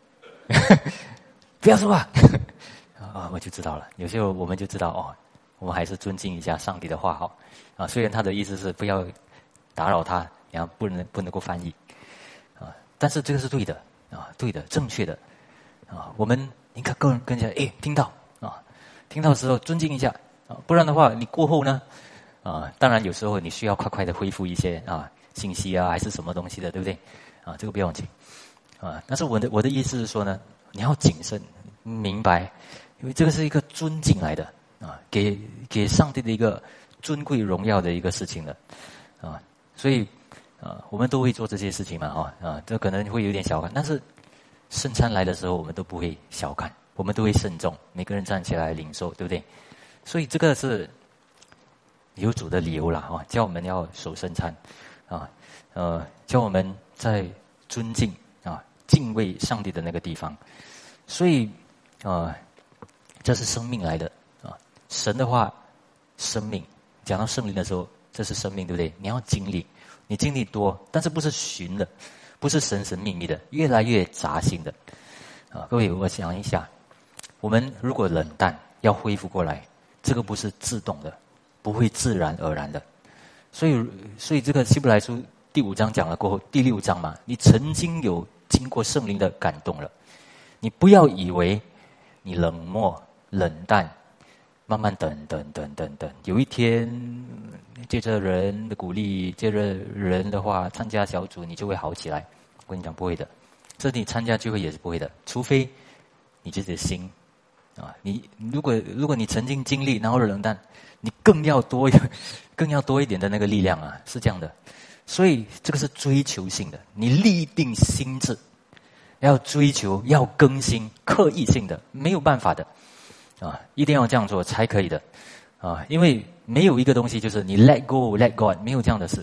不要说话我就知道了。有时候我们就知道我们还是尊敬一下上帝的话好虽然他的意思是不要打扰他，然后不能够翻译但是这个是对的对的，正确的我们应该跟人家听到听到的时候尊敬一下不然的话你过后呢当然有时候你需要快快的恢复一些信息还是什么东西的，对不对这个不要忘记但是我的意思是说呢，你要谨慎明白，因为这个是一个尊敬来的给上帝的一个尊贵荣耀的一个事情的所以我们都会做这些事情嘛这可能会有点小看，但是圣餐来的时候我们都不会小看，我们都会慎重，每个人站起来领受，对不对？所以这个是有主的理由啦叫我们要守圣餐叫我们在尊敬敬畏上帝的那个地方。所以这是生命来的神的话，生命讲到圣灵的时候，这是生命，对不对？你要经历，你经历多，但是不是寻的，不是神神秘秘的，越来越扎心的各位，我想一下，我们如果冷淡要恢复过来，这个不是自动的，不会自然而然的。所以这个希伯来书第5章讲了过后，第6章嘛，你曾经有经过圣灵的感动了，你不要以为你冷漠冷淡，慢慢等，有一天借着人的鼓励，借着人的话参加小组，你就会好起来。我跟你讲，不会的，这你参加聚会也是不会的，除非你自己的心你如果你曾经经历，然后冷淡，你更要多一点的那个力量是这样的。所以这个是追求性的，你立定心志，要追求，要更新，刻意性的，没有办法的一定要这样做才可以的因为没有一个东西就是你 let go let God， 没有这样的事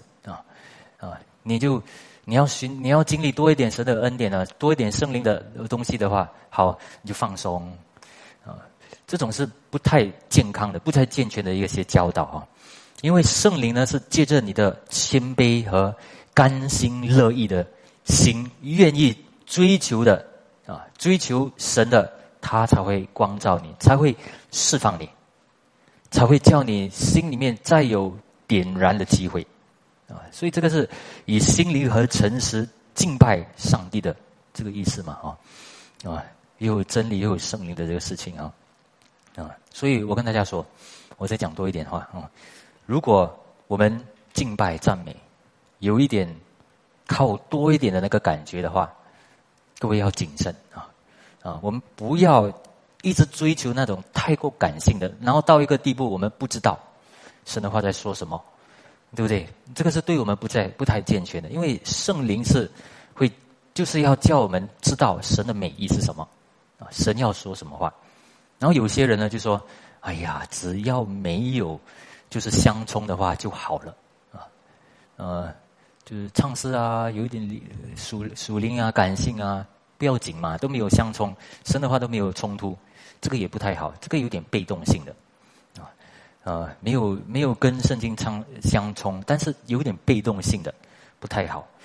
你要经历多一点神的恩典多一点圣灵的东西的话，好，你就放松这种是不太健康的、不太健全的一些教导因为圣灵呢是借着你的谦卑和甘心乐意的心，愿意追求的追求神的，他才会光照你，才会释放你，才会叫你心里面再有点燃的机会所以这个是以心灵和诚实敬拜上帝的这个意思嘛又有真理又有圣灵的这个事情所以我跟大家说，我再讲多一点话如果我们敬拜赞美有一点靠多一点的那个感觉的话，各位要谨慎我们不要一直追求那种太过感性的，然后到一个地步我们不知道神的话在说什么，对不对？这个是对我们不太健全的，因为圣灵就是要叫我们知道神的美意是什么神要说什么话。然后有些人呢就说，哎呀，只要没有就是相冲的话就好了就是唱诗有一点属灵感性不要紧嘛，都没有相冲，神的话都没有冲突，这个也不太好，这个有点被动性的没有跟圣经相冲，但是有点被动性的不太好。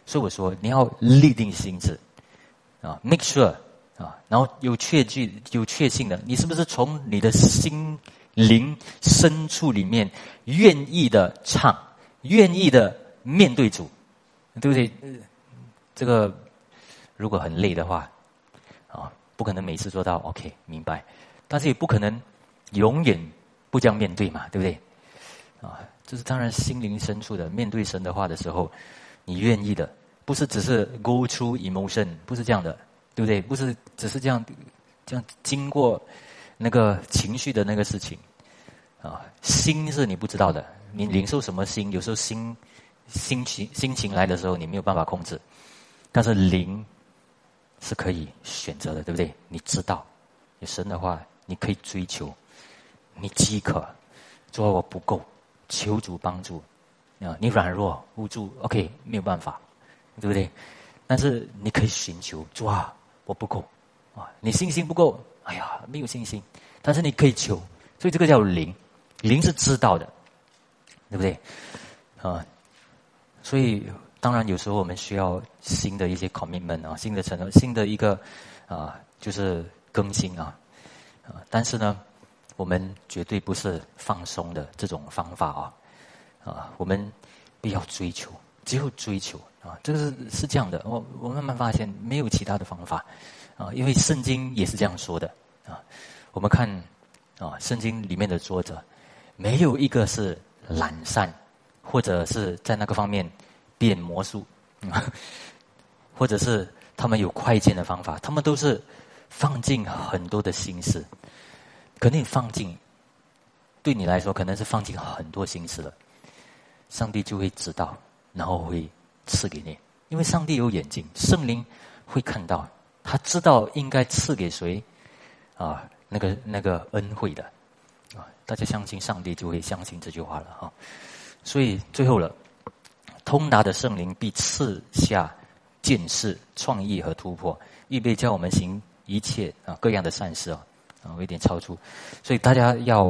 所以我说你要立定心志，make sure 然后有确信的，你是不是从你的心灵深处里面愿意的唱，愿意的面对主，对不对？这个如果很累的话，不可能每次做到 OK 明白，但是也不可能永远不这样面对嘛，对不对？这是当然心灵深处的面对神的话的时候，你愿意的，不是只是 go through emotion， 不是这样的，对不对？不是只是这样经过那个情绪的那个事情心是你不知道的，你领受什么心，有时候心情来的时候你没有办法控制，但是灵是可以选择的，对不对？你知道有神的话，你可以追求，你饥渴，主啊我不够，求主帮助你软弱无助 OK 没有办法，对不对？但是你可以寻求，主啊我不够你信心不够，哎呀没有信心，但是你可以求，所以这个叫灵是知道的，对不对？所以当然有时候我们需要新的一些 commitment 新的承诺，新的一个就是更新但是呢我们绝对不是放松的这种方法我们不要追求，只有追求这个是这样的。我慢慢发现没有其他的方法因为圣经也是这样说的我们看圣经里面的作者没有一个是懒散，或者是在那个方面变魔术或者是他们有快捷的方法，他们都是放进很多的心思。可能你放进，对你来说可能是放进很多心思了，上帝就会知道，然后会赐给你。因为上帝有眼睛，圣灵会看到，他知道应该赐给谁那个恩惠的大家相信上帝就会相信这句话了所以最后了，通达的圣灵必赐下见识、创意和突破，预备叫我们行一切各样的善事我有点超出，所以大家要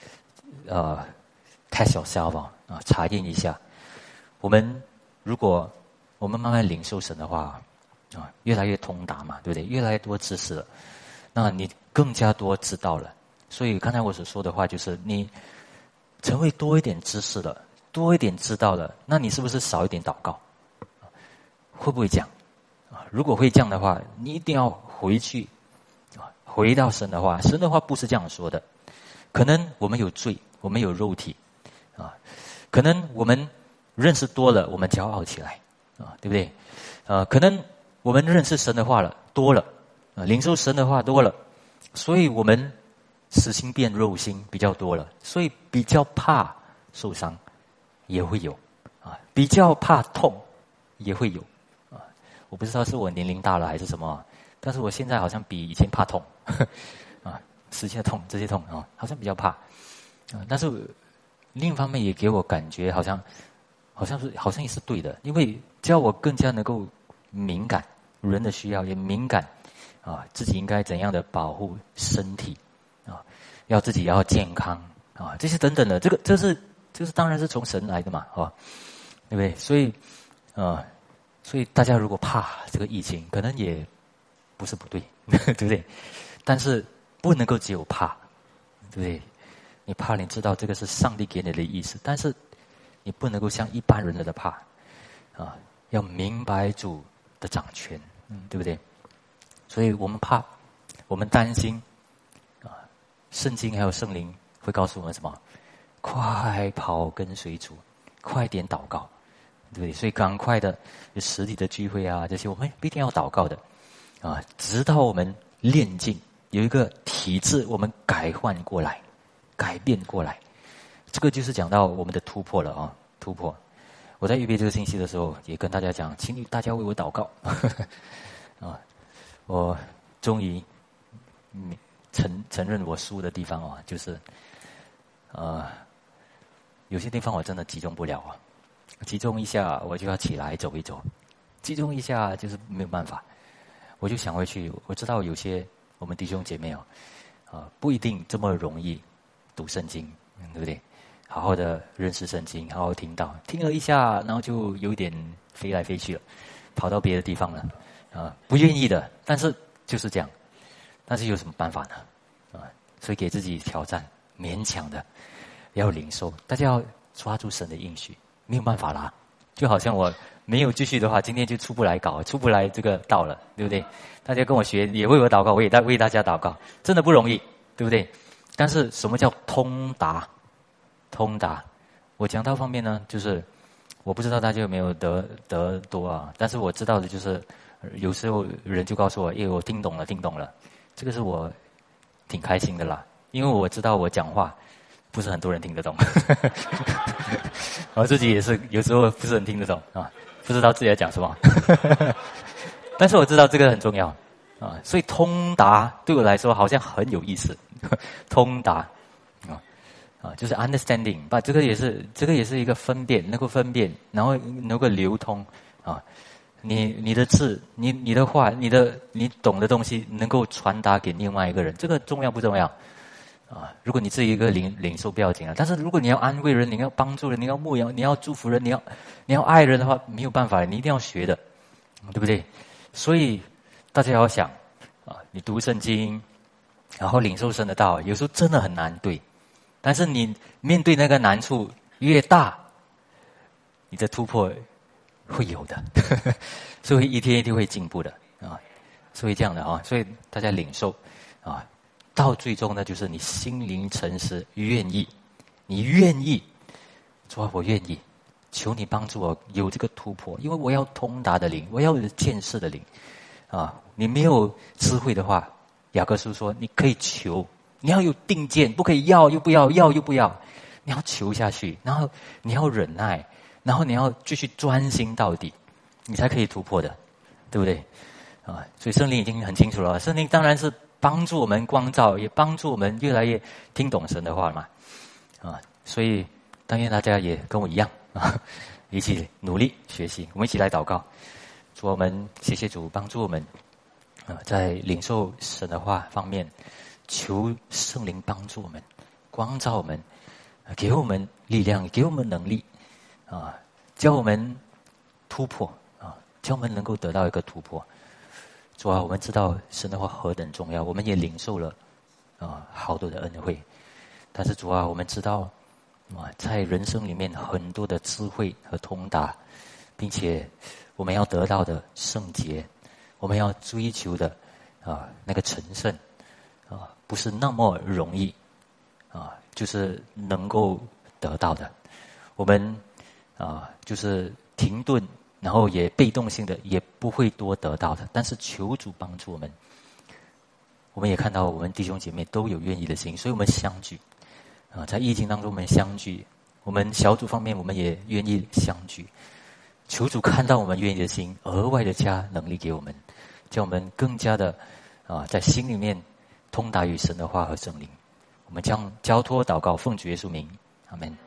test yourself查验一下。如果我们慢慢领受神的话越来越通达嘛，对不对？越来越多知识了，那你更加多知道了。所以刚才我所说的话就是你成为多一点知识了，多一点知道了，那你是不是少一点祷告？会不会这样如果会这样的话，你一定要回去回到神的话。神的话不是这样说的，可能我们有罪，我们有肉体可能我们认识多了，我们骄傲起来对不对？可能我们认识神的话了多了领受神的话多了，所以我们死心变肉心比较多了，所以比较怕受伤也会有比较怕痛也会有我不知道是我年龄大了还是什么，但是我现在好像比以前怕痛时间的痛，这些痛好像比较怕但是另一方面也给我感觉好像也是对的，因为叫我更加能够敏感人的需要，也敏感自己应该怎样的保护身体要自己要健康这些等等的，这是当然是从神来的嘛对不对？所以大家如果怕这个疫情，可能也不是不对对不对？但是不能够只有怕，对不对？你怕，你知道这个是上帝给你的意思，但是你不能够像一般人的怕要明白主的掌权对不对？所以我们怕，我们担心圣经还有圣灵会告诉我们什么？快跑跟随主，快点祷告，对不对？所以赶快的实体的聚会这些我们一定要祷告的直到我们炼净，有一个体质我们改换过来，改变过来。这个就是讲到我们的突破了突破。我在预备这个信息的时候也跟大家讲，请大家为我祷告我终于承认我输的地方就是有些地方我真的集中不了集中一下我就要起来走一走，集中一下就是没有办法，我就想回去。我知道有些我们弟兄姐妹不一定这么容易读圣经，对不对？好好的认识圣经，好好听到，听了一下，然后就有点飞来飞去了跑到别的地方了，不愿意的，但是就是这样，但是有什么办法呢？所以给自己挑战，勉强的要领受，大家要抓住神的应许，没有办法啦。就好像我没有继续的话，今天就出不来这个道了，对不对？大家跟我学，也为我祷告，我也为大家祷告，真的不容易，对不对？但是什么叫通达？通达，我讲到方面呢，就是我不知道大家有没有得多啊，但是我知道的就是，有时候人就告诉我，我听懂了，这个是我挺开心的啦，因为我知道我讲话不是很多人听得懂，我自己也是有时候不是很听得懂啊，不知道自己在讲什么，但是我知道这个很重要啊，所以通达对我来说好像很有意思，通达就是 understanding， 这个也是一个分辨，能够分辨，然后能够流通啊，你的字，你的话，你懂的东西能够传达给另外一个人，这个重要不重要？如果你自己一个领受不要紧啊，但是如果你要安慰人，你要帮助人，你要牧养，你要祝福人，你要爱人的话，没有办法，你一定要学的，对不对？所以大家要想你读圣经，然后领受神的道，有时候真的很难，对。但是你面对那个难处越大，你的突破会有的，所以一天一定会进步的所以这样的所以大家领受到最终呢，就是你心灵诚实，愿意，你愿意，主啊，我愿意，求你帮助我有这个突破，因为我要通达的灵，我要有见识的灵你没有智慧的话，雅各书说你可以求。你要有定见，不可以要又不要，要又不要，你要求下去，然后你要忍耐，然后你要继续专心到底，你才可以突破的，对不对？所以圣灵已经很清楚了，圣灵当然是帮助我们光照，也帮助我们越来越听懂神的话嘛，所以但愿大家也跟我一样一起努力学习，我们一起来祷告，主我们谢谢主帮助我们在领受神的话方面。求圣灵帮助我们，光照我们，给我们力量，给我们能力，教我们突破教我们能够得到一个突破。主啊，我们知道神的话何等重要，我们也领受了好多的恩惠。但是主啊，我们知道在人生里面很多的智慧和通达，并且我们要得到的圣洁，我们要追求的那个成圣。不是那么容易就是能够得到的。我们就是停顿，然后也被动性的也不会多得到的。但是求主帮助我们，我们也看到我们弟兄姐妹都有愿意的心，所以我们相聚在疫情当中我们相聚，我们小组方面我们也愿意相聚。求主看到我们愿意的心，额外的加能力给我们，叫我们更加的在心里面通达与神的话和圣灵。我们将交托祷告，奉主耶稣名，阿们。